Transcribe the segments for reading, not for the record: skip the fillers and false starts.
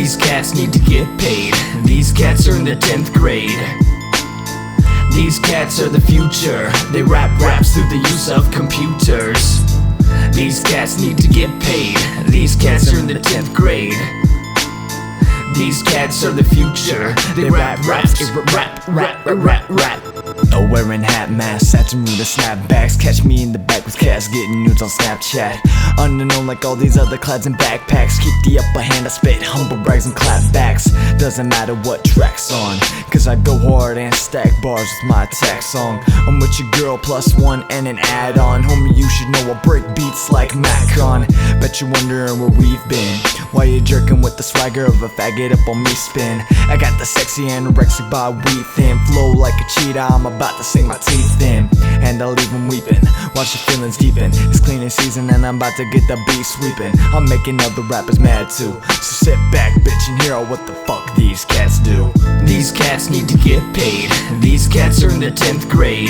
These cats need to get paid. These cats are in the 10th grade. These cats are the future. They rap raps through the use of computers. These cats need to get paid. These cats are in the 10th grade. These cats are the future. They rap raps, rap. Wearing hat masks, Satsuruda snapbacks. Catch me in the back with cats getting nudes on Snapchat. Unknown like all these other clads and backpacks. Keep the upper hand, I spit humble brags and clapbacks. Doesn't matter what track's on, cause I go hard and stack bars with my attack song. I'm with your girl plus one and an add-on. Homie, you should know I break beats like Macron. Bet you're wondering where we've been. Why you jerking with the swagger of a faggot up on me spin? I got the sexy anorexic by weed thin. Flow like a cheetah, I'm about to sink my teeth in. And I'll leave them weeping, watch your feelings deepen. It's cleaning season and I'm about to get the beat sweeping. I'm making other rappers mad too, so sit back bitch and hear what the fuck these cats do. These cats need to get paid. These cats are in the 10th grade.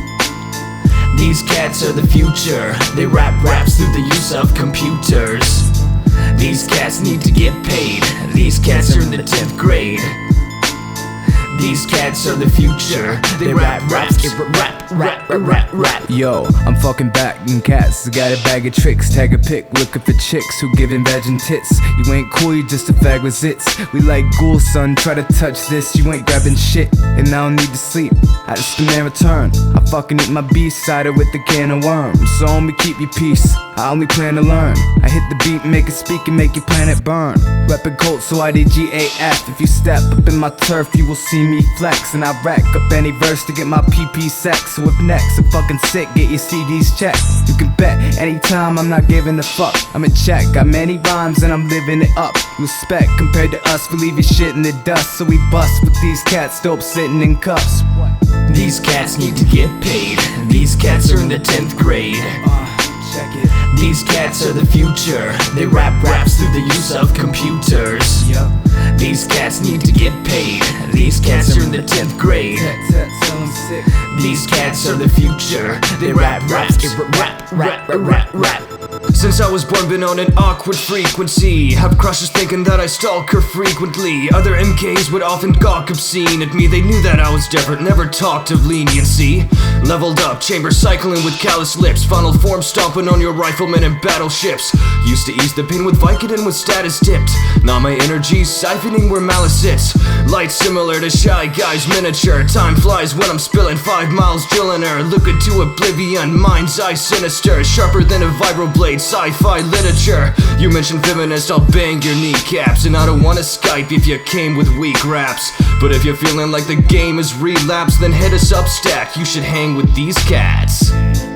These cats are the future. They rap raps through the use of computers. These cats need to get paid. These cats are in the 10th grade. These cats are the future. They rap raps, rap. Yo, I'm fucking back and cats. Got a bag of tricks, tag a pic, looking for chicks who giving veg and tits. You ain't cool, you just a fag with zits. We like ghouls, son, try to touch this. You ain't grabbing shit, and I don't need to sleep. I just demand return. I fucking eat my B-cider with the can of worms. So homie, keep your peace, I only plan to learn. I hit the beat, make it speak and make your planet burn. Reppin' Colt, so IDGAF. If you step up in my turf, you will see me flex. And I rack up any verse to get my PP sex. So if next, I'm fucking sick, get your CDs checked. You can bet anytime I'm not giving a fuck. I'm in check, got many rhymes and I'm living it up. Respect compared to us, we leave your shit in the dust. So we bust with these cats, dope sitting in cuffs. These cats need to get paid. These cats are in the 10th grade. Check it. These cats are the future. They rap raps through the use of computers. Yup. These cats need to get paid. These cats are in the 10th grade. Tell 'em sick. These cats are the future. They rap raps, rap. Since I was born, been on an awkward frequency. Have crushes thinking that I stalk her frequently. Other MKs would often gawk obscene at me. They knew that I was different, never talked of leniency. Leveled up, chamber cycling with callous lips. Final form stomping on your riflemen and battleships. Used to ease the pain with Vicodin with status dipped. Now my energy's siphoning where malice sits. Light similar to Shy Guy's miniature. Time flies when I'm spilling 5 miles drilling her. Looking to oblivion, mind's eye sinister. Sharper than a vibroblade, sci-fi literature. You mentioned feminist, I'll bang your kneecaps. And I don't wanna Skype if you came with weak raps. But if you're feeling like the game is relapsed, then hit us up, Stack. You should hang with these cats.